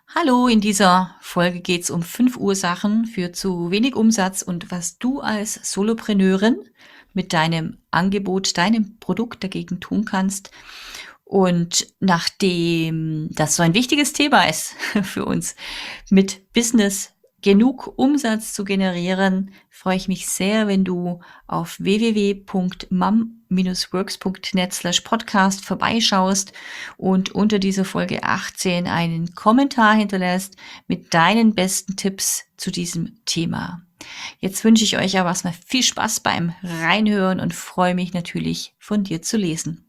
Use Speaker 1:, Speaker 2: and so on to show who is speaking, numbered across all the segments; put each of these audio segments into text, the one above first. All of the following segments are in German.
Speaker 1: Hallo, in dieser Folge geht es um 5 Ursachen für zu wenig Umsatz und was du als Solopreneurin mit deinem Angebot, deinem Produkt dagegen tun kannst. Und nachdem das so ein wichtiges Thema ist für uns, mit Business genug Umsatz zu generieren, freue ich mich sehr, wenn du auf www.mam-works.net/podcast vorbeischaust und unter dieser Folge 18 einen Kommentar hinterlässt mit deinen besten Tipps zu diesem Thema. Jetzt wünsche ich euch aber erstmal viel Spaß beim Reinhören und freue mich natürlich, von dir zu lesen.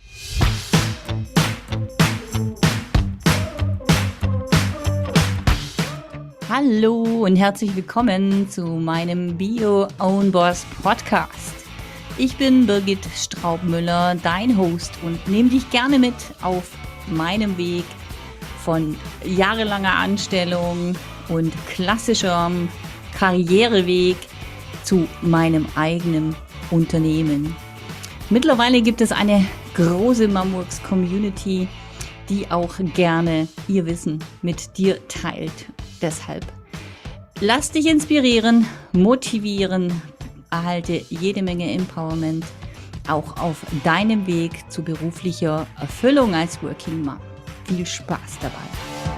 Speaker 1: Hallo und herzlich willkommen zu meinem Bio Own Boss Podcast. Ich bin Birgit Straubmüller, dein Host, und nehme dich gerne mit auf meinem Weg von jahrelanger Anstellung und klassischerem Karriereweg zu meinem eigenen Unternehmen. Mittlerweile gibt es eine große Mamworks Community, die auch gerne ihr Wissen mit dir teilt. Deshalb lass dich inspirieren, motivieren, erhalte jede Menge Empowerment, auch auf deinem Weg zu beruflicher Erfüllung als Working Mom. Viel Spaß dabei!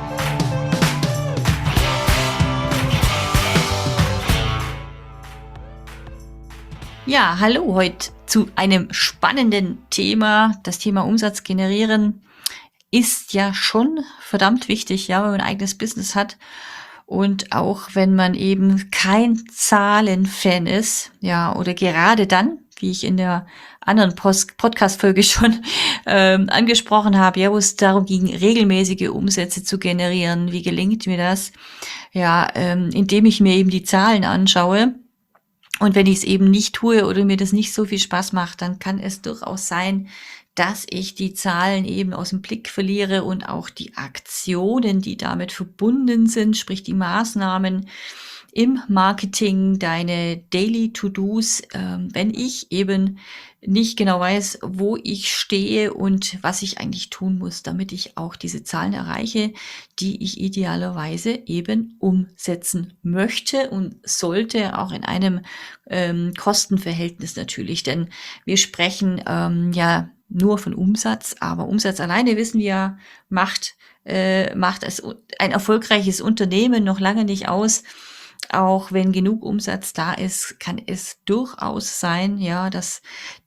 Speaker 1: Ja, hallo, heute zu einem spannenden Thema. Das Thema Umsatz generieren ist ja schon verdammt wichtig, ja, wenn man ein eigenes Business hat. Und auch wenn man eben kein Zahlenfan ist, ja, oder gerade dann, wie ich in der anderen Podcast-Folge schon angesprochen habe, ja, wo es darum ging, regelmäßige Umsätze zu generieren. Wie gelingt mir das? Ja, indem ich mir eben die Zahlen anschaue. Und wenn ich es eben nicht tue oder mir das nicht so viel Spaß macht, dann kann es durchaus sein, dass ich die Zahlen eben aus dem Blick verliere und auch die Aktionen, die damit verbunden sind, sprich die Maßnahmen im Marketing, deine Daily To-Dos, wenn ich eben nicht genau weiß, wo ich stehe und was ich eigentlich tun muss, damit ich auch diese Zahlen erreiche, die ich idealerweise eben umsetzen möchte und sollte, auch in einem Kostenverhältnis natürlich, denn wir sprechen ja nur von Umsatz, aber Umsatz alleine, wissen wir, macht es ein erfolgreiches Unternehmen noch lange nicht aus. Auch wenn genug Umsatz da ist, kann es durchaus sein, ja, dass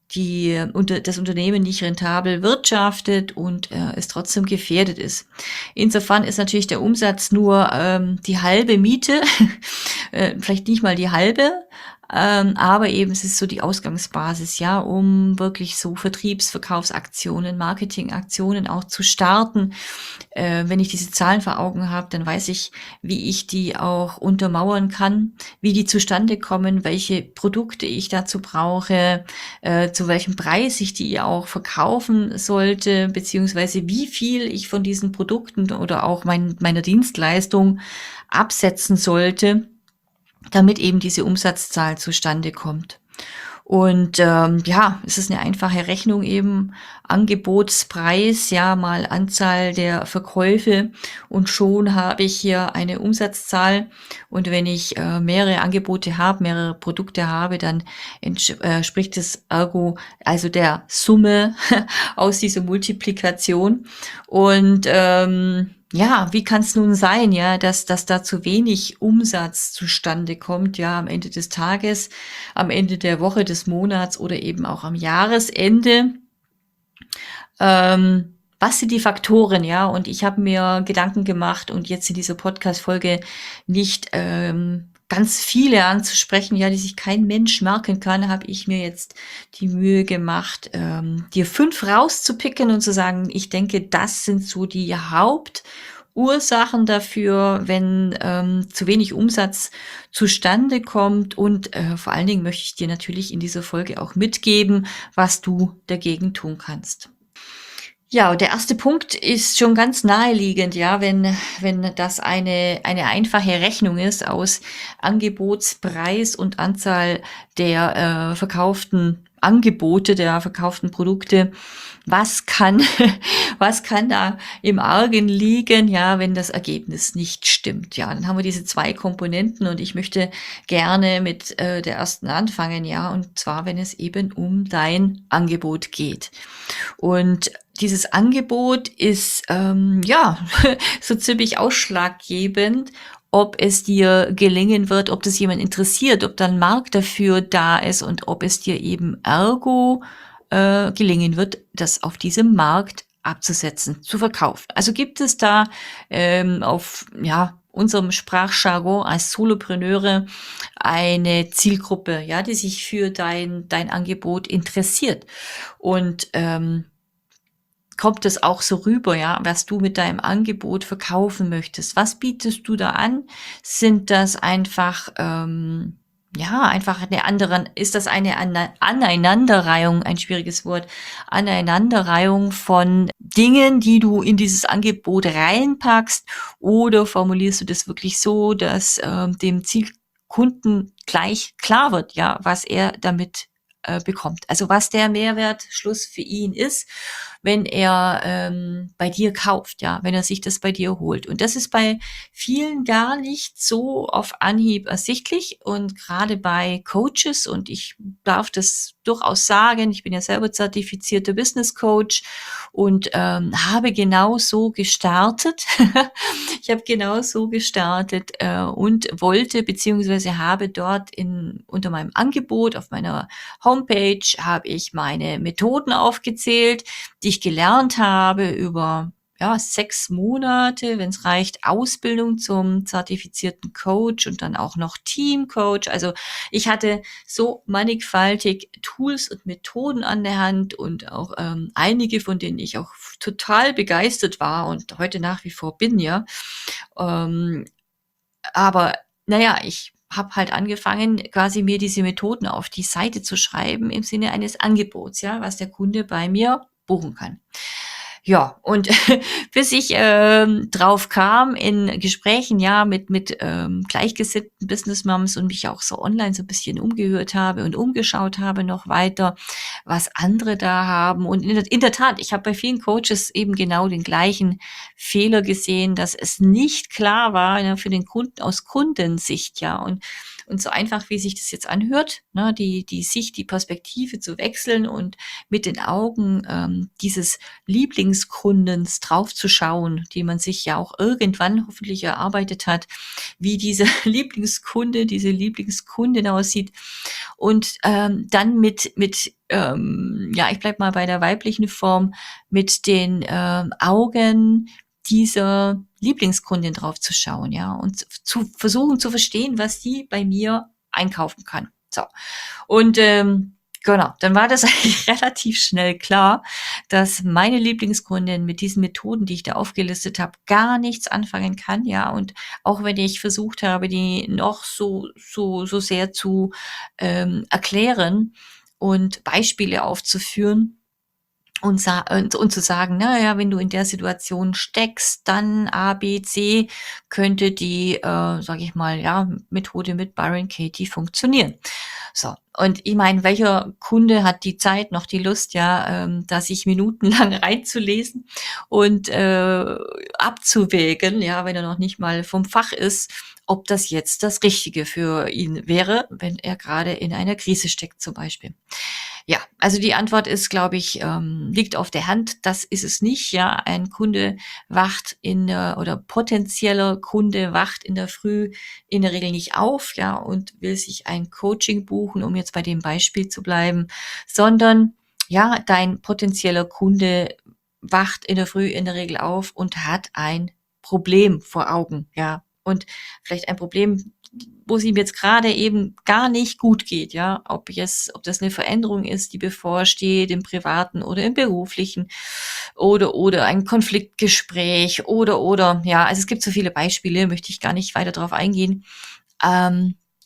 Speaker 1: das Unternehmen nicht rentabel wirtschaftet und es trotzdem gefährdet ist. Insofern ist natürlich der Umsatz nur die halbe Miete, vielleicht nicht mal die halbe, aber eben es ist so die Ausgangsbasis, ja, um wirklich so Verkaufsaktionen, Marketingaktionen auch zu starten. Wenn ich diese Zahlen vor Augen habe, dann weiß ich, wie ich die auch untermauern kann, wie die zustande kommen, welche Produkte ich dazu brauche, zu welchem Preis ich die auch verkaufen sollte, beziehungsweise wie viel ich von diesen Produkten oder auch meiner Dienstleistung absetzen sollte, damit eben diese Umsatzzahl zustande kommt. Und ja, es ist eine einfache Rechnung eben, Angebotspreis, ja, mal Anzahl der Verkäufe, und schon habe ich hier eine Umsatzzahl. Und wenn ich mehrere Angebote habe, mehrere Produkte habe, dann entspricht es ergo also der Summe aus dieser Multiplikation. Und ja, wie kann es nun sein, ja, dass da zu wenig Umsatz zustande kommt, ja, am Ende des Tages, am Ende der Woche, des Monats oder eben auch am Jahresende? Was sind die Faktoren, ja? Und ich habe mir Gedanken gemacht und jetzt in dieser Podcast-Folge nicht ganz viele anzusprechen, ja, die sich kein Mensch merken kann, habe ich mir jetzt die Mühe gemacht, dir 5 rauszupicken und zu sagen, ich denke, das sind so die Hauptursachen dafür, wenn zu wenig Umsatz zustande kommt. Und vor allen Dingen möchte ich dir natürlich in dieser Folge auch mitgeben, was du dagegen tun kannst. Ja, und der erste Punkt ist schon ganz naheliegend, ja, wenn das eine einfache Rechnung ist aus Angebotspreis und Anzahl der verkauften Angebote, der verkauften Produkte, was kann, was kann da im Argen liegen, ja, wenn das Ergebnis nicht stimmt. Ja, dann haben wir diese zwei Komponenten und ich möchte gerne mit der ersten anfangen, ja, und zwar, wenn es eben um dein Angebot geht. Und dieses Angebot ist ja so ziemlich ausschlaggebend, ob es dir gelingen wird, ob das jemand interessiert, ob da ein Markt dafür da ist und ob es dir eben ergo gelingen wird, das auf diesem Markt abzusetzen, zu verkaufen. Also gibt es da auf unserem Sprachjargon als Solopreneure eine Zielgruppe, ja, die sich für dein Angebot interessiert. Und kommt es auch so rüber, ja, was du mit deinem Angebot verkaufen möchtest? Was bietest du da an? Sind das einfach, einfach eine andere, ist das eine Aneinanderreihung, ein schwieriges Wort, Aneinanderreihung von Dingen, die du in dieses Angebot reinpackst, oder formulierst du das wirklich so, dass dem Zielkunden gleich klar wird, ja, was er damit bekommt. Also was der Mehrwertschluss für ihn ist, wenn er bei dir kauft, ja, wenn er sich das bei dir holt. Und das ist bei vielen gar nicht so auf Anhieb ersichtlich und gerade bei Coaches, und ich darf das durchaus sagen, ich bin ja selber zertifizierter Business Coach und habe genau so gestartet. Ich habe genau so gestartet und wollte beziehungsweise habe dort unter meinem Angebot auf meiner Homepage habe ich meine Methoden aufgezählt, die ich gelernt habe über 6 Monate, wenn es reicht, Ausbildung zum zertifizierten Coach und dann auch noch Teamcoach. Also ich hatte so mannigfaltig Tools und Methoden an der Hand und auch einige, von denen ich auch total begeistert war und heute nach wie vor bin, ja. Ähm, aber naja, ich habe halt angefangen, quasi mir diese Methoden auf die Seite zu schreiben im Sinne eines Angebots, ja, was der Kunde bei mir buchen kann. Ja, und bis ich drauf kam in Gesprächen, ja, mit gleichgesinnten Business Moms und mich auch so online so ein bisschen umgehört habe und umgeschaut habe noch weiter, was andere da haben. Und in der Tat, ich habe bei vielen Coaches eben genau den gleichen Fehler gesehen, dass es nicht klar war, ne, für den Kunden aus Kundensicht, ja. Und so einfach, wie sich das jetzt anhört, ne, die Sicht, die Perspektive zu wechseln und mit den Augen dieses Lieblingskundens draufzuschauen, die man sich ja auch irgendwann hoffentlich erarbeitet hat, wie dieser Lieblingskunde, diese Lieblingskundin aussieht. Und dann ich bleib mal bei der weiblichen Form, mit den Augen dieser Lieblingskundin draufzuschauen, ja, und zu versuchen zu verstehen, was die bei mir einkaufen kann. So. Und genau, dann war das eigentlich relativ schnell klar, dass meine Lieblingskundin mit diesen Methoden, die ich da aufgelistet habe, gar nichts anfangen kann, ja. Und auch wenn ich versucht habe, die noch so sehr zu erklären und Beispiele aufzuführen, und zu sagen, na ja, wenn du in der Situation steckst, dann A, B, C könnte die, sage ich mal, ja, Methode mit Byron Katie funktionieren. So, und ich meine, welcher Kunde hat die Zeit, noch die Lust, ja, da sich minutenlang reinzulesen und abzuwägen, ja, wenn er noch nicht mal vom Fach ist, ob das jetzt das Richtige für ihn wäre, wenn er gerade in einer Krise steckt zum Beispiel. Ja, also die Antwort ist, glaube ich, liegt auf der Hand. Das ist es nicht. Ja, ein Kunde wacht oder potenzieller Kunde wacht in der Früh in der Regel nicht auf, ja, und will sich ein Coaching buchen, um jetzt bei dem Beispiel zu bleiben, sondern ja, dein potenzieller Kunde wacht in der Früh in der Regel auf und hat ein Problem vor Augen, ja. Und vielleicht ein Problem, wo es ihm jetzt gerade eben gar nicht gut geht, ja, ob das eine Veränderung ist, die bevorsteht im Privaten oder im Beruflichen oder ein Konfliktgespräch oder, ja, also es gibt so viele Beispiele, möchte ich gar nicht weiter drauf eingehen. Ähm,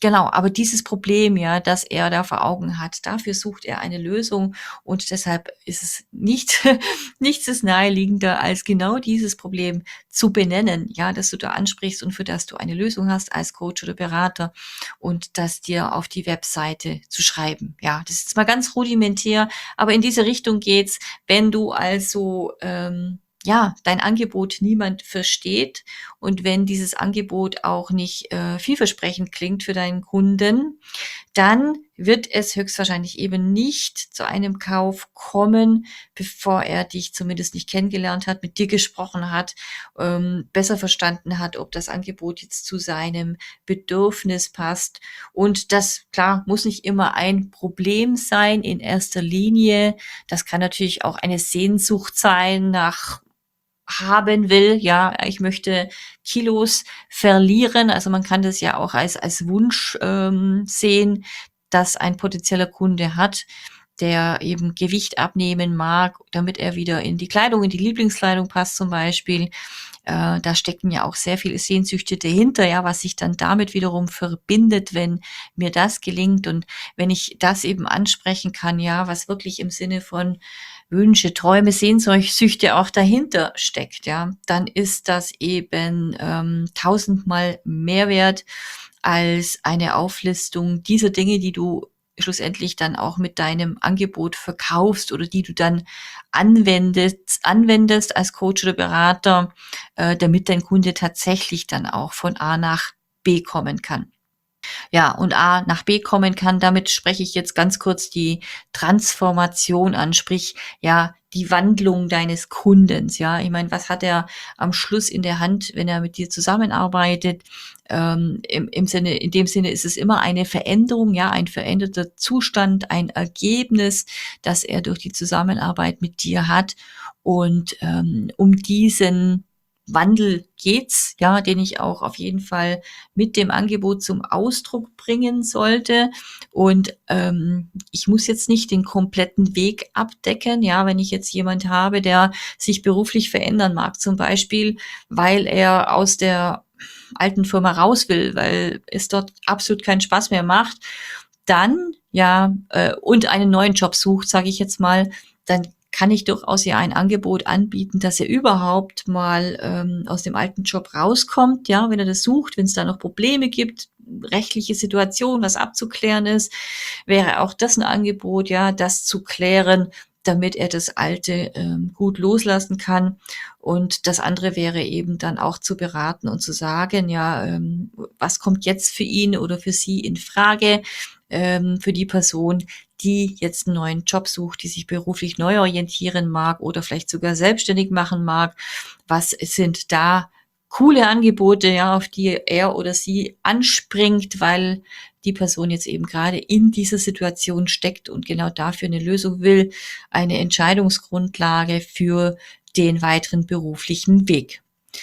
Speaker 1: Genau, aber dieses Problem, ja, das er da vor Augen hat, dafür sucht er eine Lösung und deshalb ist es nicht nichts ist naheliegender, als genau dieses Problem zu benennen, ja, das du da ansprichst und für das du eine Lösung hast als Coach oder Berater und das dir auf die Webseite zu schreiben. Ja, das ist jetzt mal ganz rudimentär, aber in diese Richtung geht's, wenn du also, ja, dein Angebot niemand versteht und wenn dieses Angebot auch nicht vielversprechend klingt für deinen Kunden, dann wird es höchstwahrscheinlich eben nicht zu einem Kauf kommen, bevor er dich zumindest nicht kennengelernt hat, mit dir gesprochen hat, besser verstanden hat, ob das Angebot jetzt zu seinem Bedürfnis passt. Und das, klar, muss nicht immer ein Problem sein in erster Linie. Das kann natürlich auch eine Sehnsucht sein nach haben will, ja, ich möchte Kilos verlieren. Also man kann das ja auch als Wunsch sehen, dass ein potenzieller Kunde hat, der eben Gewicht abnehmen mag, damit er wieder in die Kleidung, in die Lieblingskleidung passt zum Beispiel. Da stecken ja auch sehr viele Sehnsüchte dahinter, ja, was sich dann damit wiederum verbindet, wenn mir das gelingt und wenn ich das eben ansprechen kann, ja, was wirklich im Sinne von Wünsche, Träume, Sehnsüchte auch dahinter steckt, ja, dann ist das eben tausendmal mehr wert als eine Auflistung dieser Dinge, die du schlussendlich dann auch mit deinem Angebot verkaufst oder die du dann anwendest als Coach oder Berater, damit dein Kunde tatsächlich dann auch von A nach B kommen kann. Ja, und A nach B kommen kann. Damit spreche ich jetzt ganz kurz die Transformation an, sprich, ja, die Wandlung deines Kundens, ja. Ich meine, was hat er am Schluss in der Hand, wenn er mit dir zusammenarbeitet? In dem Sinne ist es immer eine Veränderung, ja, ein veränderter Zustand, ein Ergebnis, das er durch die Zusammenarbeit mit dir hat. Und um diesen Wandel geht's, ja, den ich auch auf jeden Fall mit dem Angebot zum Ausdruck bringen sollte. Und ich muss jetzt nicht den kompletten Weg abdecken, ja, wenn ich jetzt jemand habe, der sich beruflich verändern mag, zum Beispiel, weil er aus der alten Firma raus will, weil es dort absolut keinen Spaß mehr macht, dann ja und einen neuen Job sucht, sage ich jetzt mal, dann kann ich durchaus ja ein Angebot anbieten, dass er überhaupt mal aus dem alten Job rauskommt, ja, wenn er das sucht, wenn es da noch Probleme gibt, rechtliche Situation, was abzuklären ist, wäre auch das ein Angebot, ja, das zu klären, damit er das Alte gut loslassen kann. Und das andere wäre eben dann auch zu beraten und zu sagen, ja, was kommt jetzt für ihn oder für sie in Frage, für die Person, die jetzt einen neuen Job sucht, die sich beruflich neu orientieren mag oder vielleicht sogar selbstständig machen mag. Was sind da coole Angebote, ja, auf die er oder sie anspringt, weil die Person jetzt eben gerade in dieser Situation steckt und genau dafür eine Lösung will, eine Entscheidungsgrundlage für den weiteren beruflichen Weg.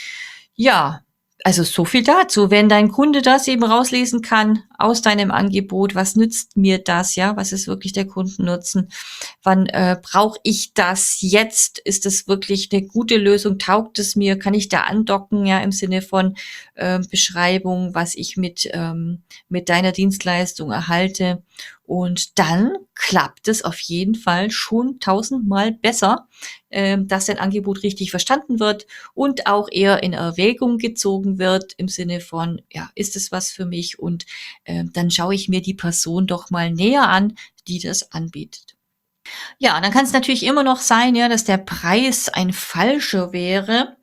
Speaker 1: Ja, also so viel dazu. Wenn dein Kunde das eben rauslesen kann aus deinem Angebot, was nützt mir das, ja? Was ist wirklich der Kundennutzen? Wann brauche ich das jetzt? Ist das wirklich eine gute Lösung? Taugt es mir? Kann ich da andocken, ja, im Sinne von Beschreibung, was ich mit deiner Dienstleistung erhalte? Und dann klappt es auf jeden Fall schon tausendmal besser, dass dein Angebot richtig verstanden wird und auch eher in Erwägung gezogen wird im Sinne von, ja, ist es was für mich? Und dann schaue ich mir die Person doch mal näher an, die das anbietet. Ja, dann kann es natürlich immer noch sein, ja, dass der Preis ein falscher wäre.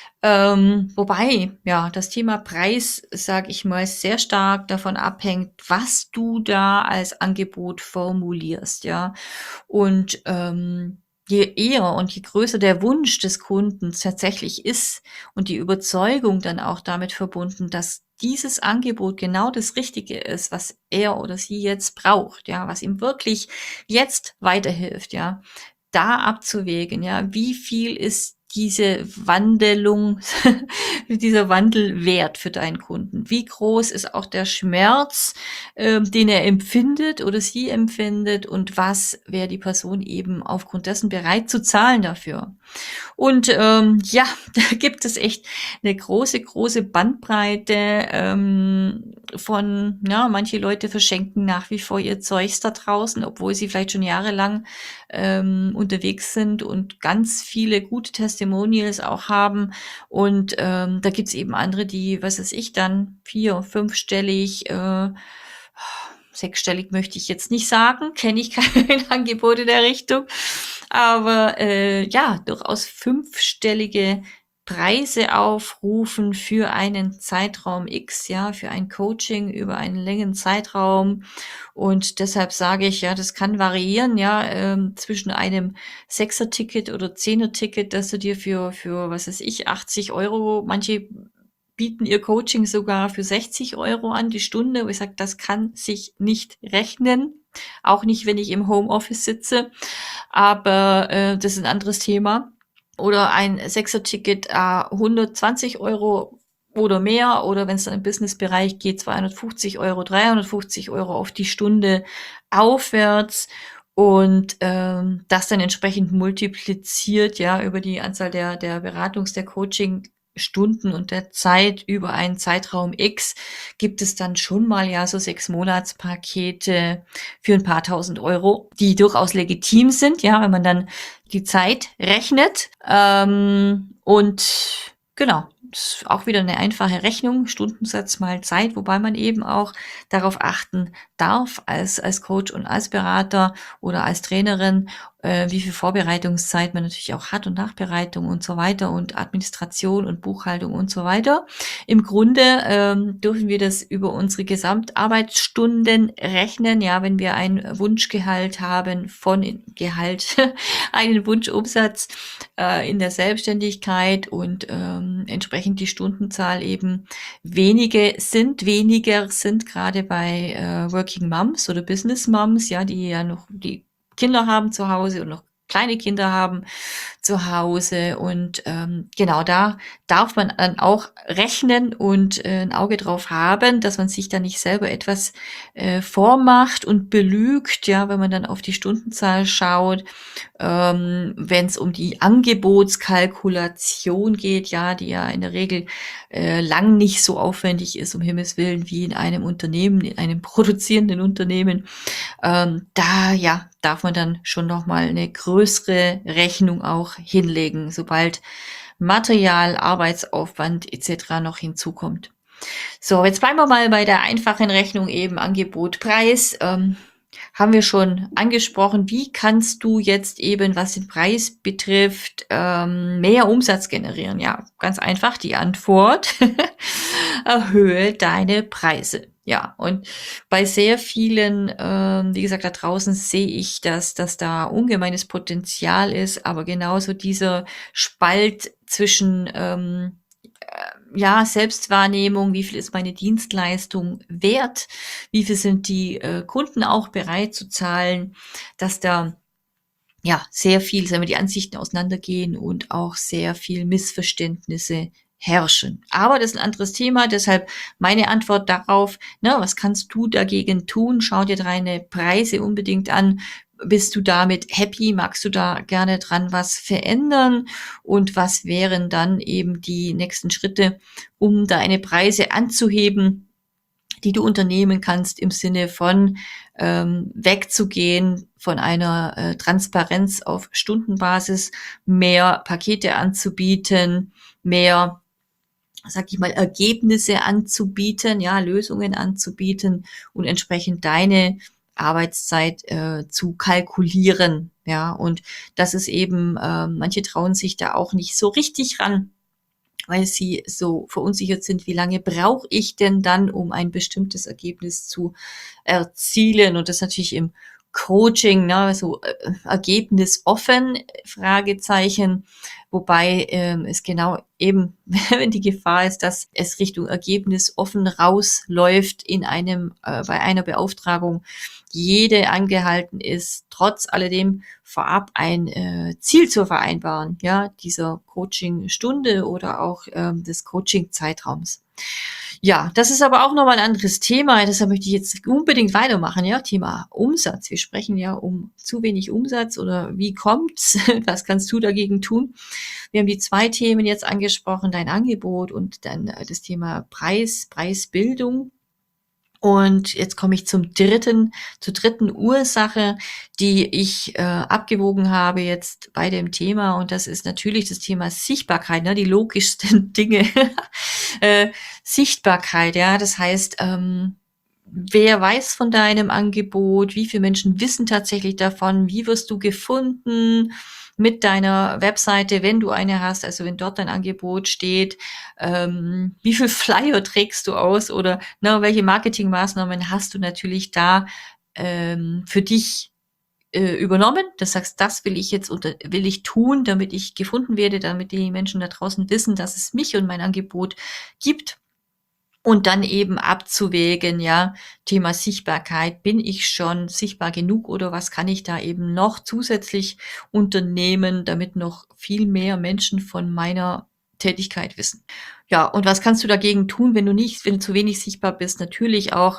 Speaker 1: Wobei, ja, das Thema Preis, sage ich mal, sehr stark davon abhängt, was du da als Angebot formulierst, ja. Und je eher und je größer der Wunsch des Kunden tatsächlich ist und die Überzeugung dann auch damit verbunden, dass dieses Angebot genau das Richtige ist, was er oder sie jetzt braucht, ja, was ihm wirklich jetzt weiterhilft, ja, da abzuwägen, ja, wie viel ist diese Wandelung, dieser Wandel wert für deinen Kunden? Wie groß ist auch der Schmerz, den er empfindet oder sie empfindet und was wäre die Person eben aufgrund dessen bereit zu zahlen dafür? Und ja, da gibt es echt eine große, große Bandbreite von, ja, manche Leute verschenken nach wie vor ihr Zeugs da draußen, obwohl sie vielleicht schon jahrelang unterwegs sind und ganz viele gute Testimonials auch haben. Und da gibt's eben andere, die, was weiß ich, dann 4-, 5-stellig, sechsstellig möchte ich jetzt nicht sagen, kenne ich kein Angebot in der Richtung, aber ja, durchaus 5-stellige Preise aufrufen für einen Zeitraum X, ja, für ein Coaching über einen längeren Zeitraum. Und deshalb sage ich, ja, das kann variieren, ja, zwischen einem Sechser-Ticket oder Zehner-Ticket, dass du dir für, was weiß ich, 80 €, manche bieten ihr Coaching sogar für 60 € an die Stunde, wo ich sage, das kann sich nicht rechnen. Auch nicht, wenn ich im Homeoffice sitze. Aber das ist ein anderes Thema. Oder ein Sechser-Ticket 120 € oder mehr. Oder wenn es dann im Businessbereich geht, 250 €, 350 € auf die Stunde aufwärts. Und das dann entsprechend multipliziert, ja, über die Anzahl der der Coaching-Stunden und der Zeit über einen Zeitraum X, gibt es dann schon mal ja so 6-Monats-Pakete für ein paar tausend Euro, die durchaus legitim sind, ja, wenn man dann die Zeit rechnet. Und genau, das ist auch wieder eine einfache Rechnung, Stundensatz mal Zeit, wobei man eben auch darauf achten darf als Coach und als Berater oder als Trainerin, wie viel Vorbereitungszeit man natürlich auch hat und Nachbereitung und so weiter und Administration und Buchhaltung und so weiter. Im Grunde dürfen wir das über unsere Gesamtarbeitsstunden rechnen. Ja, wenn wir ein Wunschgehalt haben von Gehalt, einen Wunschumsatz in der Selbstständigkeit und entsprechend die Stundenzahl eben weniger sind, gerade bei Working Moms oder Business Moms, ja, die ja noch die Kinder haben zu Hause und noch kleine Kinder haben zu Hause. Und genau, da darf man dann auch rechnen und ein Auge drauf haben, dass man sich da nicht selber etwas vormacht und belügt, ja, wenn man dann auf die Stundenzahl schaut. Wenn es um die Angebotskalkulation geht, ja, die ja in der Regel lang nicht so aufwendig ist, um Himmels Willen, wie in einem Unternehmen, in einem produzierenden Unternehmen, da ja, darf man dann schon noch mal eine größere Rechnung auch hinlegen, sobald Material, Arbeitsaufwand etc. noch hinzukommt. So, jetzt bleiben wir mal bei der einfachen Rechnung eben Angebot, Preis. Haben wir schon angesprochen. Wie kannst du jetzt eben, was den Preis betrifft, mehr Umsatz generieren? Ja, ganz einfach die Antwort. Erhöhe deine Preise. Ja, und bei sehr vielen, wie gesagt, da draußen sehe ich, dass da ungemeines Potenzial ist, aber genauso dieser Spalt zwischen ja, Selbstwahrnehmung, wie viel ist meine Dienstleistung wert, wie viel sind die Kunden auch bereit zu zahlen, dass da ja sehr viel, sagen wir, die Ansichten auseinandergehen und auch sehr viel Missverständnisse herrschen. Aber das ist ein anderes Thema, deshalb meine Antwort darauf, ne, was kannst du dagegen tun? Schau dir deine Preise unbedingt an. Bist du damit happy? Magst du da gerne dran was verändern? Und was wären dann eben die nächsten Schritte, um deine Preise anzuheben, die du unternehmen kannst im Sinne von wegzugehen von einer Transparenz auf Stundenbasis, mehr Pakete anzubieten, mehr, sag ich mal, Ergebnisse anzubieten, ja, Lösungen anzubieten und entsprechend deine Arbeitszeit zu kalkulieren. Ja, und das ist eben, manche trauen sich da auch nicht so richtig ran, weil sie so verunsichert sind, wie lange brauche ich denn dann, um ein bestimmtes Ergebnis zu erzielen? Und das natürlich im Coaching, ne, so ergebnisoffen, Fragezeichen, wobei es genau eben, wenn die Gefahr ist, dass es Richtung ergebnisoffen rausläuft bei einer Beauftragung, jede angehalten ist, trotz alledem vorab ein Ziel zu vereinbaren, ja, dieser Coaching-Stunde oder auch des Coaching-Zeitraums. Ja, das ist aber auch nochmal ein anderes Thema, deshalb möchte ich jetzt unbedingt weitermachen, ja, Thema Umsatz. Wir sprechen ja um zu wenig Umsatz oder wie kommt's? Was kannst du dagegen tun? Wir haben die 2 Themen jetzt angesprochen, dein Angebot und dann das Thema Preisbildung. Und jetzt komme ich zur dritten Ursache, die ich abgewogen habe jetzt bei dem Thema. Und das ist natürlich das Thema Sichtbarkeit, ne? Die logischsten Dinge. äh, Sichtbarkeit, ja. Das heißt, wer weiß von deinem Angebot? Wie viele Menschen wissen tatsächlich davon? Wie wirst du gefunden mit deiner Webseite, wenn du eine hast, also wenn dort dein Angebot steht? Wie viel Flyer trägst du aus oder welche Marketingmaßnahmen hast du natürlich da für dich übernommen? Das sagst, das will ich tun, damit ich gefunden werde, damit die Menschen da draußen wissen, dass es mich und mein Angebot gibt. Und dann eben abzuwägen, ja, Thema Sichtbarkeit. Bin ich schon sichtbar genug oder was kann ich da eben noch zusätzlich unternehmen, damit noch viel mehr Menschen von meiner Tätigkeit wissen? Ja, und was kannst du dagegen tun, wenn du zu wenig sichtbar bist? Natürlich auch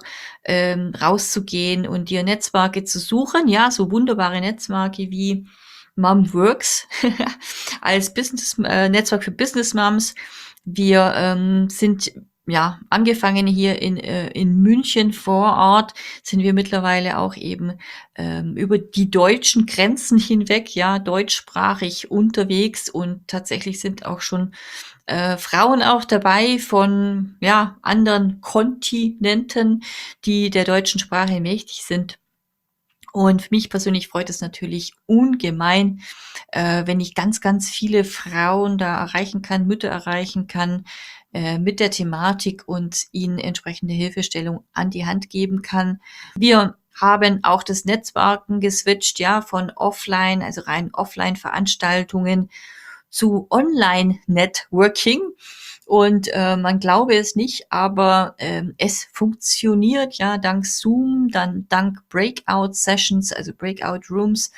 Speaker 1: rauszugehen und dir Netzwerke zu suchen, ja, so wunderbare Netzwerke wie Momworks als Netzwerk für Business Moms. Wir sind ja, angefangen hier in München vor Ort, sind wir mittlerweile auch eben über die deutschen Grenzen hinweg, ja, deutschsprachig unterwegs und tatsächlich sind auch schon Frauen auch dabei von ja, anderen Kontinenten, die der deutschen Sprache mächtig sind. Und für mich persönlich freut es natürlich ungemein, wenn ich ganz, ganz viele Frauen da erreichen kann, Mütter erreichen kann mit der Thematik und ihnen entsprechende Hilfestellung an die Hand geben kann. Wir haben auch das Netzwerken geswitcht, ja, von offline, also rein offline Veranstaltungen zu Online-Networking. Und man glaube es nicht, aber es funktioniert ja dank Zoom, dann dank Breakout-Sessions, also Breakout-Rooms,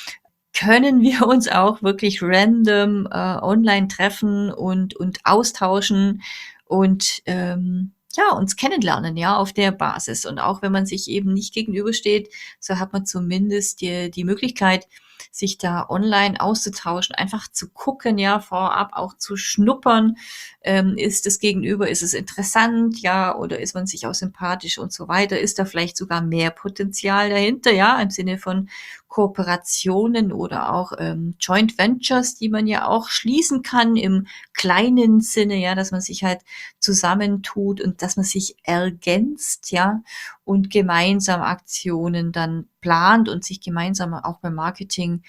Speaker 1: können wir uns auch wirklich random online treffen und austauschen und ja, uns kennenlernen, ja, auf der Basis. Und auch wenn man sich eben nicht gegenübersteht, so hat man zumindest die Möglichkeit, sich da online auszutauschen, einfach zu gucken, ja, vorab auch zu schnuppern. Ist das Gegenüber, ist es interessant, ja, oder ist man sich auch sympathisch und so weiter? Ist da vielleicht sogar mehr Potenzial dahinter, ja, im Sinne von Kooperationen oder auch Joint Ventures, die man ja auch schließen kann im kleinen Sinne, ja, dass man sich halt zusammentut und dass man sich ergänzt, ja, und gemeinsam Aktionen dann plant und sich gemeinsam auch beim Marketing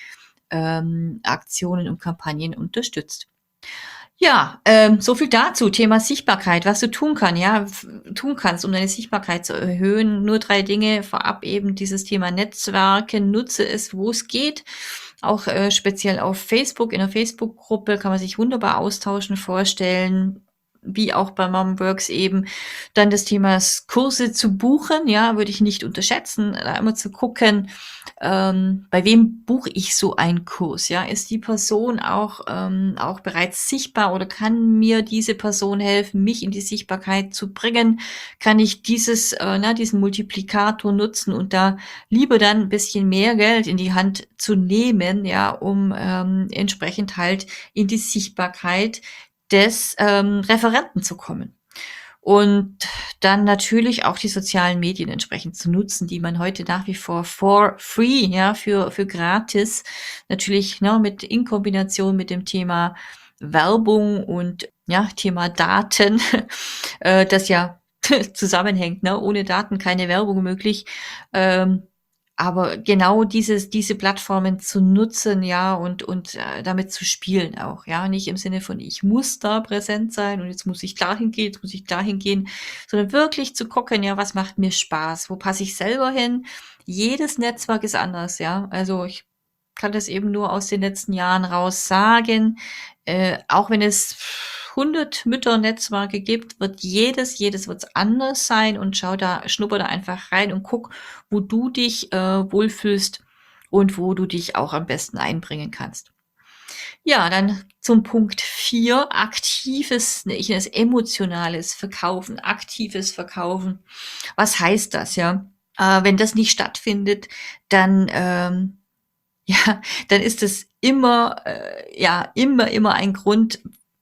Speaker 1: Aktionen und Kampagnen unterstützt. Ja, so viel dazu, Thema Sichtbarkeit, was du tun kannst, um deine Sichtbarkeit zu erhöhen. Nur 3 Dinge vorab eben dieses Thema Netzwerken, nutze es, wo es geht. Auch speziell auf Facebook, in der Facebook-Gruppe kann man sich wunderbar austauschen, vorstellen, wie auch bei Momworks eben. Dann das Thema Kurse zu buchen, ja, würde ich nicht unterschätzen, da immer zu gucken, bei wem buche ich so einen Kurs? Ja, ist die Person auch bereits sichtbar oder kann mir diese Person helfen, mich in die Sichtbarkeit zu bringen? Kann ich diesen Multiplikator nutzen und da lieber dann ein bisschen mehr Geld in die Hand zu nehmen, ja, um entsprechend halt in die Sichtbarkeit des Referenten zu kommen. Und dann natürlich auch die sozialen Medien entsprechend zu nutzen, die man heute nach wie vor for free, ja, für gratis, natürlich in Kombination mit dem Thema Werbung und ja, Thema Daten, das ja zusammenhängt, ne? Ohne Daten keine Werbung möglich. Aber genau diese Plattformen zu nutzen, ja, und damit zu spielen auch, ja. Nicht im Sinne von, ich muss da präsent sein und jetzt muss ich dahin gehen, jetzt muss ich dahin gehen, sondern wirklich zu gucken, ja, was macht mir Spaß? Wo passe ich selber hin? Jedes Netzwerk ist anders, ja. Also ich kann das eben nur aus den letzten Jahren raus sagen. Auch wenn es 100 Mütternetzwerke gibt, wird jedes wird anders sein und schnupper da einfach rein und guck, wo du dich wohlfühlst und wo du dich auch am besten einbringen kannst. Ja, dann zum Punkt 4, ich nenne es emotionales Verkaufen, aktives Verkaufen. Was heißt das, ja? Wenn das nicht stattfindet, dann ja, dann ist es immer ein Grund,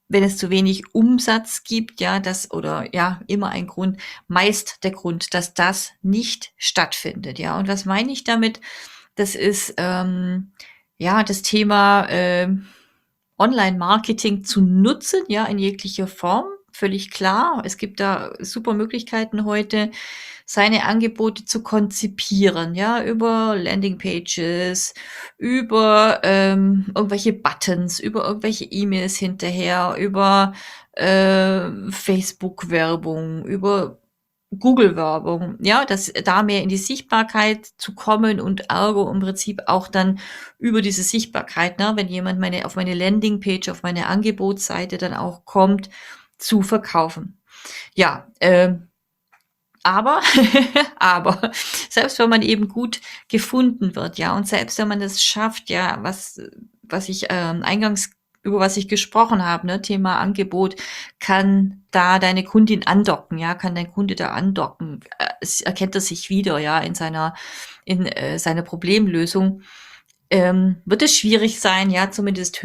Speaker 1: wenn es zu wenig Umsatz gibt, ja, das oder ja, immer ein Grund, meist der Grund, dass das nicht stattfindet, ja. Und was meine ich damit? Das ist ja das Thema Online-Marketing zu nutzen, ja, in jeglicher Form, völlig klar. Es gibt da super Möglichkeiten heute, seine Angebote zu konzipieren, ja, über Landingpages, über irgendwelche Buttons, über irgendwelche E-Mails hinterher, über Facebook-Werbung, über Google-Werbung, ja, das da mehr in die Sichtbarkeit zu kommen und ergo im Prinzip auch dann über diese Sichtbarkeit, ne, wenn jemand auf meine Landingpage, auf meine Angebotsseite dann auch kommt, zu verkaufen. Ja, aber aber selbst wenn man eben gut gefunden wird, ja, und selbst wenn man es schafft, ja, was ich eingangs über was ich gesprochen habe, ne, Thema Angebot, kann da deine Kundin andocken, ja, kann dein Kunde da andocken, erkennt er sich wieder, ja, in seiner Problemlösung, wird es schwierig sein, ja, zumindest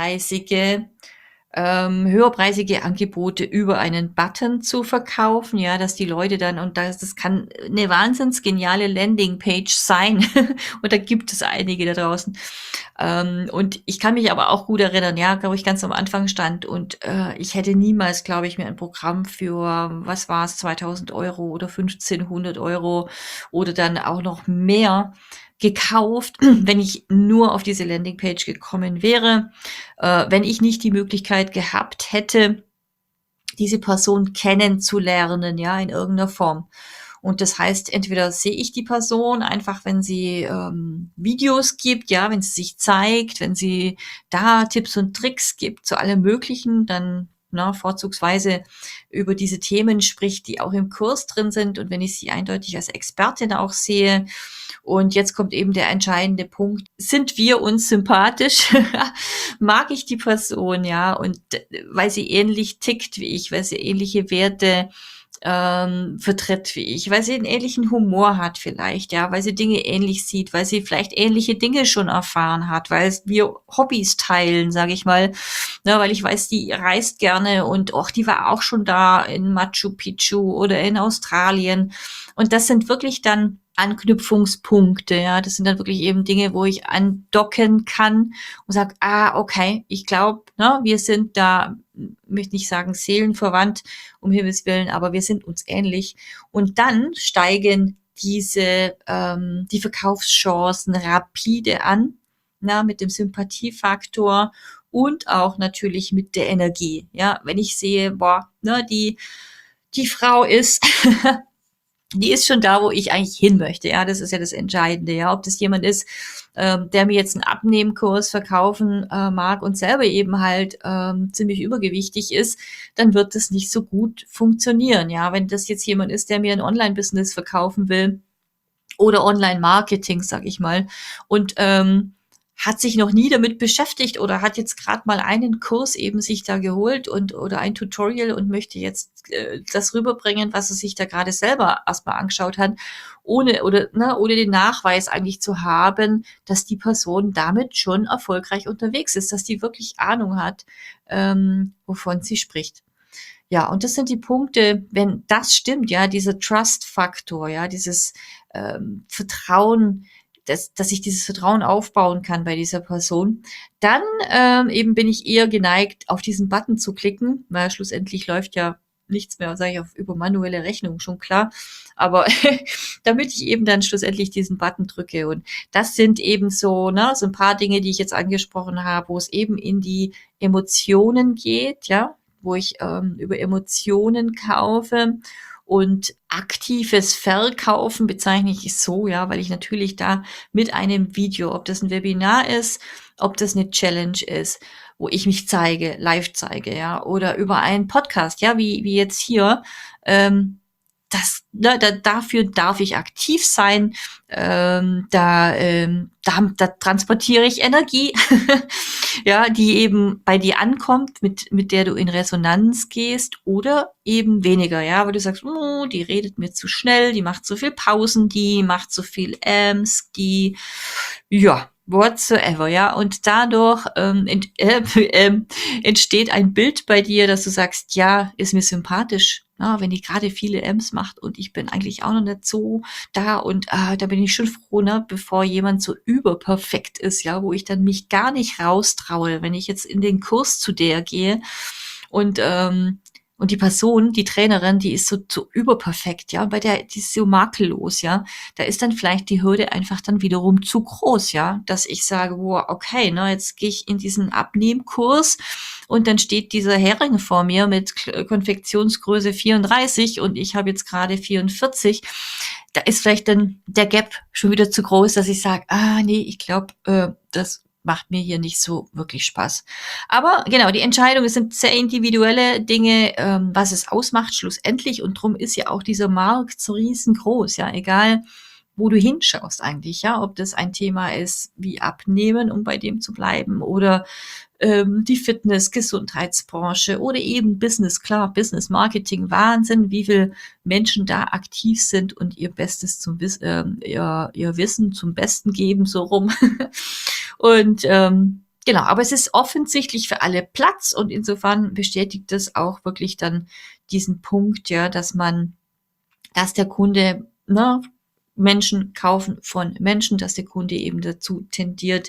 Speaker 1: höherpreisige Angebote über einen Button zu verkaufen, ja, dass die Leute dann, und das kann eine wahnsinns geniale Landingpage sein, und da gibt es einige da draußen. Und ich kann mich aber auch gut erinnern, ja, glaube ich, ganz am Anfang stand und ich hätte niemals, glaube ich, mir ein Programm für, was war es, 2.000 € oder 1.500 € oder dann auch noch mehr gekauft, wenn ich nur auf diese Landingpage gekommen wäre, wenn ich nicht die Möglichkeit gehabt hätte, diese Person kennenzulernen, ja, in irgendeiner Form. Und das heißt, entweder sehe ich die Person einfach, wenn sie Videos gibt, ja, wenn sie sich zeigt, wenn sie da Tipps und Tricks gibt zu allem Möglichen, dann vorzugsweise über diese Themen spricht, die auch im Kurs drin sind. Und wenn ich sie eindeutig als Expertin auch sehe, und jetzt kommt eben der entscheidende Punkt. Sind wir uns sympathisch? Mag ich die Person, ja? Und weil sie ähnlich tickt wie ich, weil sie ähnliche Werte vertritt wie ich, weil sie einen ähnlichen Humor hat vielleicht, ja, weil sie Dinge ähnlich sieht, weil sie vielleicht ähnliche Dinge schon erfahren hat, weil wir Hobbys teilen, sage ich mal, ne, weil ich weiß, die reist gerne und auch die war auch schon da in Machu Picchu oder in Australien, und das sind wirklich dann Anknüpfungspunkte, ja, das sind dann wirklich eben Dinge, wo ich andocken kann und sage, okay, ich glaube, ne, wir sind da, möchte nicht sagen seelenverwandt, um Himmels Willen, aber wir sind uns ähnlich. Und dann steigen die Verkaufschancen rapide an, mit dem Sympathiefaktor und auch natürlich mit der Energie. Ja, wenn ich sehe, die Frau ist die ist schon da, wo ich eigentlich hin möchte. Ja, das ist ja das Entscheidende. Ja, ob das jemand ist, der mir jetzt einen Abnehmkurs verkaufen mag und selber eben halt ziemlich übergewichtig ist, dann wird das nicht so gut funktionieren. Ja, wenn das jetzt jemand ist, der mir ein Online-Business verkaufen will oder Online-Marketing, sag ich mal, und hat sich noch nie damit beschäftigt oder hat jetzt gerade mal einen Kurs eben sich da geholt und oder ein Tutorial und möchte jetzt das rüberbringen, was er sich da gerade selber erstmal angeschaut hat, ohne den Nachweis eigentlich zu haben, dass die Person damit schon erfolgreich unterwegs ist, dass die wirklich Ahnung hat, wovon sie spricht. Ja, und das sind die Punkte, wenn das stimmt, ja, dieser Trust-Faktor, ja, dieses Vertrauen, dass ich dieses Vertrauen aufbauen kann bei dieser Person, dann eben bin ich eher geneigt, auf diesen Button zu klicken, weil schlussendlich läuft ja nichts mehr, sage ich, über manuelle Rechnung, schon klar. Aber damit ich eben dann schlussendlich diesen Button drücke. Und das sind eben so, so ein paar Dinge, die ich jetzt angesprochen habe, wo es eben in die Emotionen geht, ja, wo ich über Emotionen kaufe. Und aktives Verkaufen bezeichne ich so, ja, weil ich natürlich da mit einem Video, ob das ein Webinar ist, ob das eine Challenge ist, wo ich mich zeige, live zeige, ja, oder über einen Podcast, ja, wie jetzt hier, dafür darf ich aktiv sein, da transportiere ich Energie, ja, die eben bei dir ankommt, mit der du in Resonanz gehst oder eben weniger, ja, weil du sagst, die redet mir zu schnell, die macht so viel Pausen, die macht so viel die, ja, whatsoever, ja. Und dadurch entsteht ein Bild bei dir, dass du sagst, ja, ist mir sympathisch, ja, wenn die gerade viele M's macht und ich bin eigentlich auch noch nicht so da und da bin ich schon froh, ne, bevor jemand so überperfekt ist, ja, wo ich dann mich gar nicht raustraue, wenn ich jetzt in den Kurs zu der gehe und die Person, die Trainerin, die ist so überperfekt, ja, bei der, die ist so makellos, ja. Da ist dann vielleicht die Hürde einfach dann wiederum zu groß, ja, dass ich sage, wow, okay, ne, jetzt gehe ich in diesen Abnehmkurs und dann steht dieser Hering vor mir mit Konfektionsgröße 34 und ich habe jetzt gerade 44. Da ist vielleicht dann der Gap schon wieder zu groß, dass ich sage, nee, ich glaube, das macht mir hier nicht so wirklich Spaß. Aber genau, die Entscheidungen sind sehr individuelle Dinge, was es ausmacht schlussendlich. Und drum ist ja auch dieser Markt so riesengroß, ja, egal wo du hinschaust eigentlich, ja, ob das ein Thema ist wie Abnehmen, um bei dem zu bleiben, oder die Fitness, Gesundheitsbranche oder eben Business, klar, Business Marketing, Wahnsinn, wie viele Menschen da aktiv sind und ihr Bestes ihr Wissen zum Besten geben, so rum. Und genau, aber es ist offensichtlich für alle Platz und insofern bestätigt das auch wirklich dann diesen Punkt, ja, dass der Kunde, ne, Menschen kaufen von Menschen, dass der Kunde eben dazu tendiert,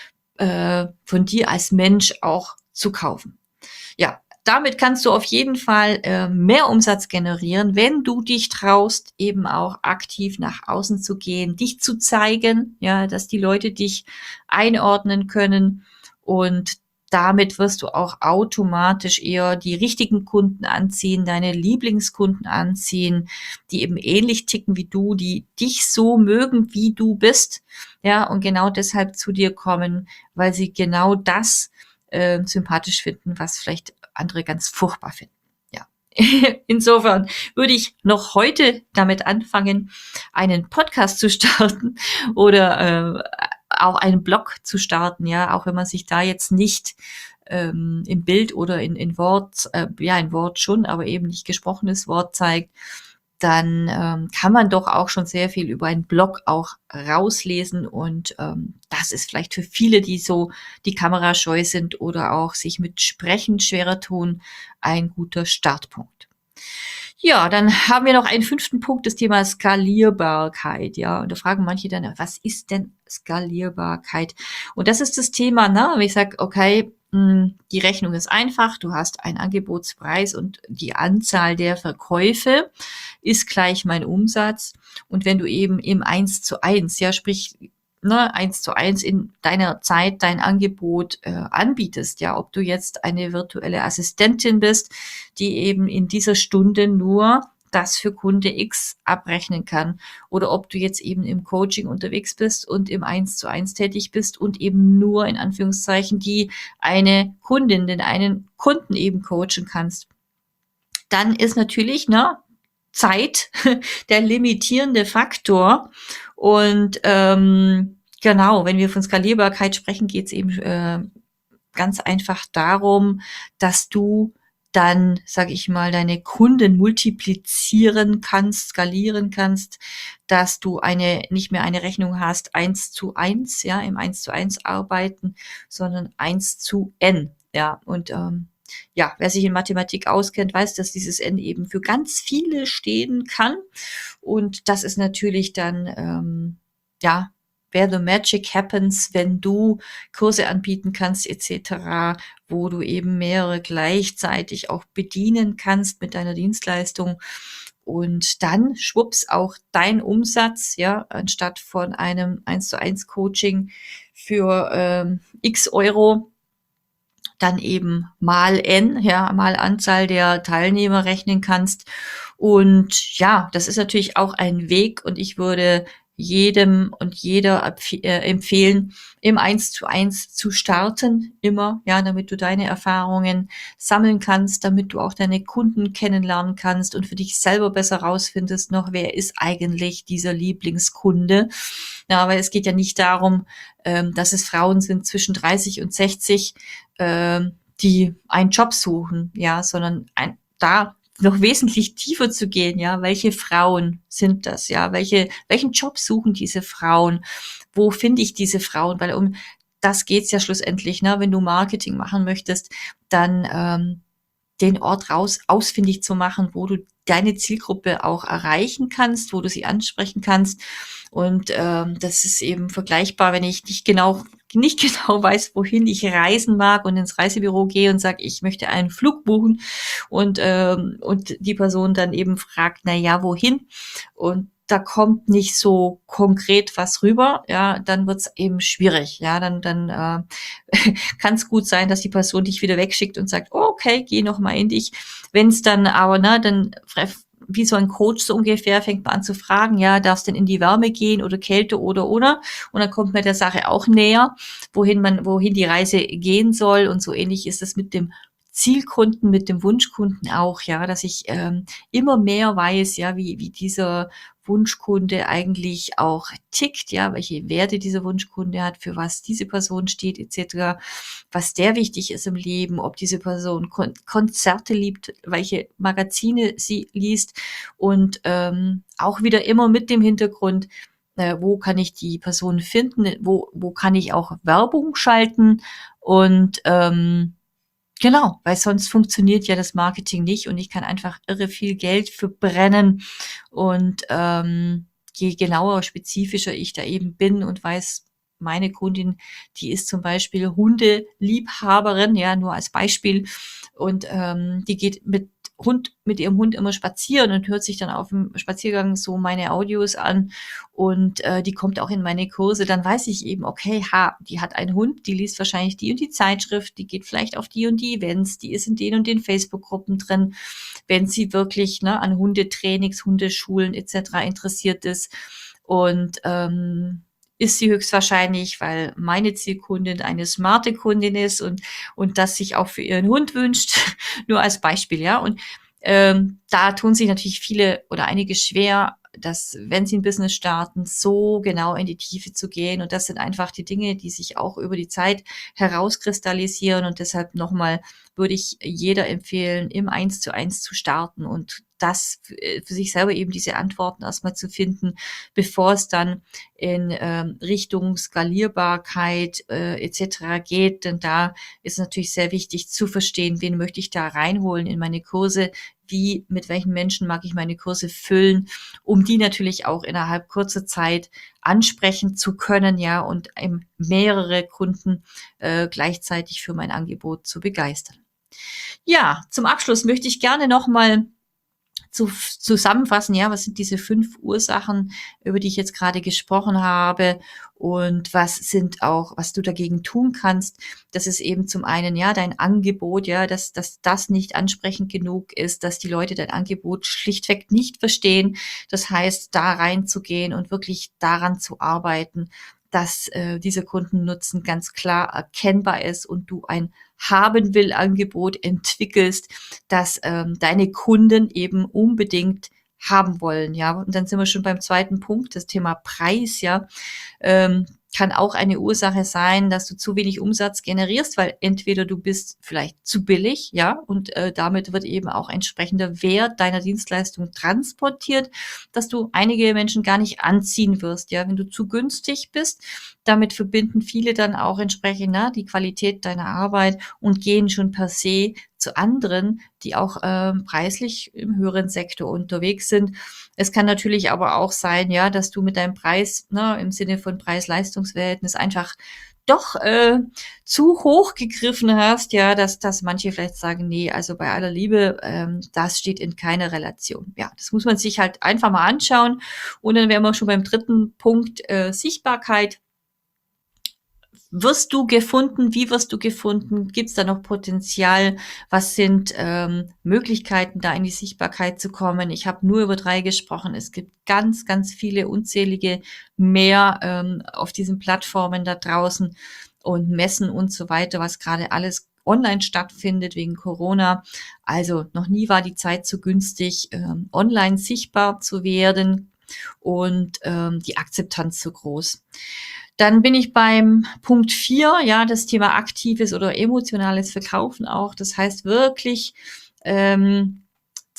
Speaker 1: von dir als Mensch auch zu kaufen. Ja, damit kannst du auf jeden Fall mehr Umsatz generieren, wenn du dich traust, eben auch aktiv nach außen zu gehen, dich zu zeigen, ja, dass die Leute dich einordnen können und damit wirst du auch automatisch eher die richtigen Kunden anziehen, deine Lieblingskunden anziehen, die eben ähnlich ticken wie du, die dich so mögen, wie du bist, ja, und genau deshalb zu dir kommen, weil sie genau das sympathisch finden, was vielleicht andere ganz furchtbar finden. Ja. Insofern würde ich noch heute damit anfangen, einen Podcast zu starten oder auch einen Blog zu starten, ja, auch wenn man sich da jetzt nicht im Bild oder in Wort, ja, in Wort schon, aber eben nicht gesprochenes Wort zeigt, dann kann man doch auch schon sehr viel über einen Blog auch rauslesen und das ist vielleicht für viele, die so die Kamera scheu sind oder auch sich mit Sprechen schwerer tun, ein guter Startpunkt. Ja, dann haben wir noch einen 5. Punkt, das Thema Skalierbarkeit. Ja, und da fragen manche dann, was ist denn Skalierbarkeit? Und das ist das Thema, ne? Wenn ich sage, okay, die Rechnung ist einfach, du hast einen Angebotspreis und die Anzahl der Verkäufe ist gleich mein Umsatz. Und wenn du eben im 1:1, ja, sprich, ne, 1:1 in deiner Zeit dein Angebot anbietest, ja, ob du jetzt eine virtuelle Assistentin bist, die eben in dieser Stunde nur das für Kunde X abrechnen kann, oder ob du jetzt eben im Coaching unterwegs bist und im 1:1 tätig bist und eben nur in Anführungszeichen eine Kundin, den einen Kunden eben coachen kannst. Dann ist natürlich, ne, Zeit der limitierende Faktor. Und genau, wenn wir von Skalierbarkeit sprechen, geht es eben ganz einfach darum, dass du dann, sage ich mal, deine Kunden multiplizieren kannst, skalieren kannst, dass du nicht mehr eine Rechnung hast 1:1, ja, im 1:1 arbeiten, sondern 1:n, ja, und ja, wer sich in Mathematik auskennt, weiß, dass dieses N eben für ganz viele stehen kann. Und das ist natürlich dann, ja, where the magic happens, wenn du Kurse anbieten kannst etc., wo du eben mehrere gleichzeitig auch bedienen kannst mit deiner Dienstleistung. Und dann schwupps auch dein Umsatz, ja, anstatt von einem 1:1 Coaching für x Euro dann eben mal N, ja, mal Anzahl der Teilnehmer rechnen kannst. Und ja, das ist natürlich auch ein Weg und ich würde jedem und jeder empfehlen, im 1:1 zu starten, immer, ja, damit du deine Erfahrungen sammeln kannst, damit du auch deine Kunden kennenlernen kannst und für dich selber besser rausfindest noch, wer ist eigentlich dieser Lieblingskunde. Ja, weil es geht ja nicht darum, dass es Frauen sind zwischen 30 und 60, die einen Job suchen, ja, sondern da noch wesentlich tiefer zu gehen, ja, welche Frauen sind das, ja, welchen Job suchen diese Frauen, wo finde ich diese Frauen, weil um das geht's ja schlussendlich, ne, wenn du Marketing machen möchtest, dann den Ort ausfindig zu machen, wo du deine Zielgruppe auch erreichen kannst, wo du sie ansprechen kannst. Und das ist eben vergleichbar, wenn ich nicht genau weiß, wohin ich reisen mag und ins Reisebüro gehe und sage, ich möchte einen Flug buchen und die Person dann eben fragt, na ja, wohin? Und da kommt nicht so konkret was rüber, ja, dann wird's eben schwierig, ja, dann kann es gut sein, dass die Person dich wieder wegschickt und sagt, oh, okay, geh noch mal in dich. Wenn es dann aber, ne, dann wie so ein Coach so ungefähr, fängt man an zu fragen, ja, darfst denn in die Wärme gehen oder Kälte oder? Und dann kommt man der Sache auch näher, wohin die Reise gehen soll. Und so ähnlich ist es mit dem Zielkunden, mit dem Wunschkunden auch, ja, dass ich immer mehr weiß, ja, wie dieser Wunschkunde eigentlich auch tickt, ja, welche Werte dieser Wunschkunde hat, für was diese Person steht, etc., was der wichtig ist im Leben, ob diese Person Konzerte liebt, welche Magazine sie liest und auch wieder immer mit dem Hintergrund, wo kann ich die Person finden, wo kann ich auch Werbung schalten und genau, weil sonst funktioniert ja das Marketing nicht und ich kann einfach irre viel Geld verbrennen und je genauer, spezifischer ich da eben bin und weiß, meine Kundin, die ist zum Beispiel Hundeliebhaberin, ja, nur als Beispiel. Und die geht mit ihrem Hund immer spazieren und hört sich dann auf dem Spaziergang so meine Audios an und die kommt auch in meine Kurse, dann weiß ich eben, okay, die hat einen Hund, die liest wahrscheinlich die und die Zeitschrift, die geht vielleicht auf die und die Events, die ist in den und den Facebook-Gruppen drin, wenn sie wirklich an Hundetrainings, Hundeschulen etc. interessiert ist. Und ist sie höchstwahrscheinlich, weil meine Zielkundin eine smarte Kundin ist und das sich auch für ihren Hund wünscht, nur als Beispiel, ja. Und da tun sich natürlich viele oder einige schwer, dass, wenn sie ein Business starten, so genau in die Tiefe zu gehen. Und das sind einfach die Dinge, die sich auch über die Zeit herauskristallisieren. Und deshalb nochmal würde ich jeder empfehlen, im 1:1 zu starten und das für sich selber eben diese Antworten erstmal zu finden, bevor es dann in Richtung Skalierbarkeit etc. geht. Denn da ist natürlich sehr wichtig zu verstehen, wen möchte ich da reinholen in meine Kurse, mit welchen Menschen mag ich meine Kurse füllen, um die natürlich auch innerhalb kurzer Zeit ansprechen zu können, ja, und mehrere Kunden gleichzeitig für mein Angebot zu begeistern. Ja, zum Abschluss möchte ich gerne nochmal zusammenfassen, ja, was sind diese 5 Ursachen, über die ich jetzt gerade gesprochen habe und was du dagegen tun kannst. Das ist eben zum einen, ja, dein Angebot, ja, dass das nicht ansprechend genug ist, dass die Leute dein Angebot schlichtweg nicht verstehen. Das heißt, da reinzugehen und wirklich daran zu arbeiten, dass dieser Kundennutzen ganz klar erkennbar ist und du ein Haben-will-Angebot entwickelst, das deine Kunden eben unbedingt haben wollen, ja. Und dann sind wir schon beim zweiten Punkt, das Thema Preis, ja. Kann auch eine Ursache sein, dass du zu wenig Umsatz generierst, weil entweder du bist vielleicht zu billig, ja, und damit wird eben auch entsprechender Wert deiner Dienstleistung transportiert, dass du einige Menschen gar nicht anziehen wirst, ja, wenn du zu günstig bist. Damit verbinden viele dann auch entsprechend die Qualität deiner Arbeit und gehen schon per se zu anderen, die auch preislich im höheren Sektor unterwegs sind. Es kann natürlich aber auch sein, ja, dass du mit deinem Preis, im Sinne von Preis-Leistungs-Verhältnis einfach doch zu hoch gegriffen hast, ja, dass manche vielleicht sagen, nee, also bei aller Liebe, das steht in keiner Relation. Ja, das muss man sich halt einfach mal anschauen. Und dann wären wir schon beim dritten Punkt, Sichtbarkeit. Wirst du gefunden? Wie wirst du gefunden? Gibt es da noch Potenzial? Was sind Möglichkeiten, da in die Sichtbarkeit zu kommen? Ich habe nur über 3 gesprochen. Es gibt ganz, ganz viele unzählige mehr auf diesen Plattformen da draußen und Messen und so weiter, was gerade alles online stattfindet wegen Corona. Also noch nie war die Zeit so günstig, online sichtbar zu werden und die Akzeptanz so groß. Dann bin ich beim Punkt 4, ja, das Thema aktives oder emotionales Verkaufen auch. Das heißt wirklich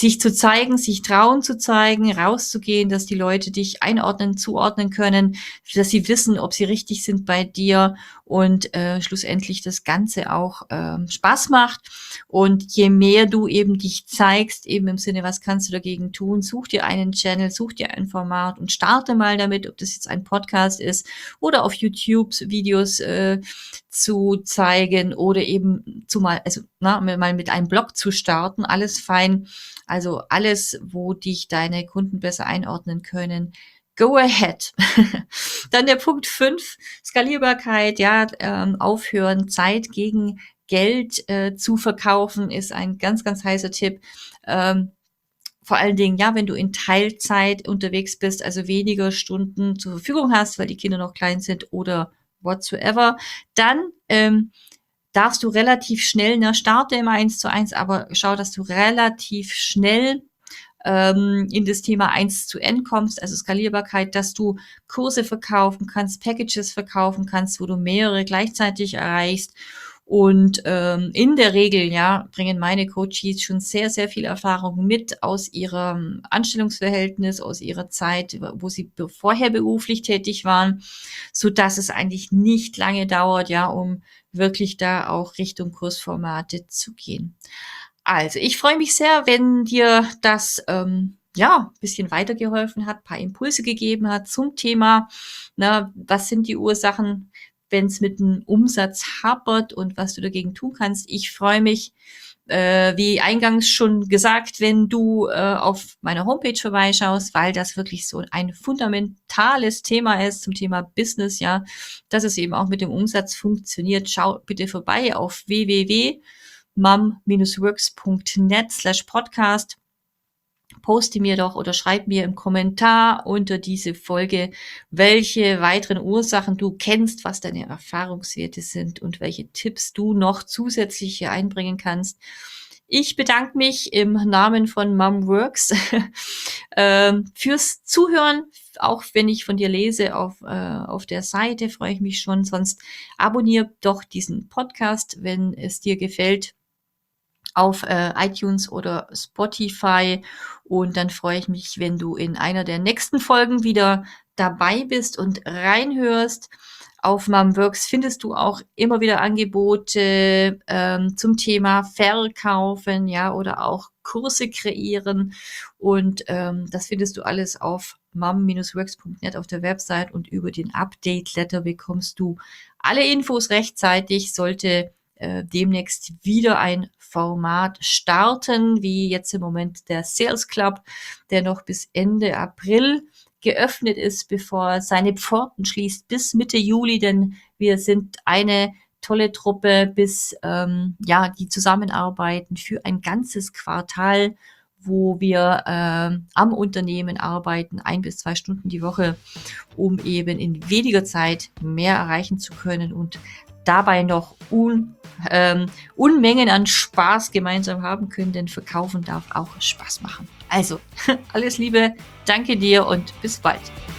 Speaker 1: sich zu zeigen, sich trauen zu zeigen, rauszugehen, dass die Leute dich einordnen, zuordnen können, dass sie wissen, ob sie richtig sind bei dir und schlussendlich das Ganze auch Spaß macht. Und je mehr du eben dich zeigst, eben im Sinne, was kannst du dagegen tun, such dir einen Channel, such dir ein Format und starte mal damit, ob das jetzt ein Podcast ist oder auf YouTube Videos zu zeigen oder eben mal mit einem Blog zu starten, alles fein. Also alles, wo dich deine Kunden besser einordnen können. Go ahead. Dann der Punkt 5, Skalierbarkeit, ja, aufhören, Zeit gegen Geld zu verkaufen, ist ein ganz, ganz heißer Tipp. Vor allen Dingen, ja, wenn du in Teilzeit unterwegs bist, also weniger Stunden zur Verfügung hast, weil die Kinder noch klein sind oder whatsoever, dann darfst du relativ schnell, starte im 1:1, aber schau, dass du relativ schnell in das Thema 1:N kommst, also Skalierbarkeit, dass du Kurse verkaufen kannst, Packages verkaufen kannst, wo du mehrere gleichzeitig erreichst. Und in der Regel, ja, bringen meine Coaches schon sehr, sehr viel Erfahrung mit aus ihrem Anstellungsverhältnis, aus ihrer Zeit, wo sie vorher beruflich tätig waren, so dass es eigentlich nicht lange dauert, ja, um wirklich da auch Richtung Kursformate zu gehen. Also, ich freue mich sehr, wenn dir das bisschen weitergeholfen hat, paar Impulse gegeben hat zum Thema, was sind die Ursachen, wenn es mit dem Umsatz hapert und was du dagegen tun kannst. Ich freue mich, wie eingangs schon gesagt, wenn du auf meiner Homepage vorbeischaust, weil das wirklich so ein fundamentales Thema ist zum Thema Business, ja, dass es eben auch mit dem Umsatz funktioniert. Schau bitte vorbei auf www.mum-works.net/podcast. Poste mir doch oder schreib mir im Kommentar unter diese Folge, welche weiteren Ursachen du kennst, was deine Erfahrungswerte sind und welche Tipps du noch zusätzlich hier einbringen kannst. Ich bedanke mich im Namen von MumWorks fürs Zuhören. Auch wenn ich von dir lese auf der Seite, freue ich mich schon. Sonst abonniere doch diesen Podcast, wenn es dir gefällt, auf iTunes oder Spotify. Und dann freue ich mich, wenn du in einer der nächsten Folgen wieder dabei bist und reinhörst. Auf MumWorks findest du auch immer wieder Angebote zum Thema Verkaufen, ja, oder auch Kurse kreieren. Und das findest du alles auf mum-works.net auf der Website, und über den Update-Letter bekommst du alle Infos rechtzeitig, sollte demnächst wieder ein Format starten, wie jetzt im Moment der Sales Club, der noch bis Ende April geöffnet ist, bevor er seine Pforten schließt bis Mitte Juli, denn wir sind eine tolle Truppe, die zusammenarbeiten für ein ganzes Quartal, wo wir am Unternehmen arbeiten, 1 bis 2 Stunden die Woche, um eben in weniger Zeit mehr erreichen zu können und dabei noch Unmengen an Spaß gemeinsam haben können, denn Verkaufen darf auch Spaß machen. Also, alles Liebe, danke dir und bis bald.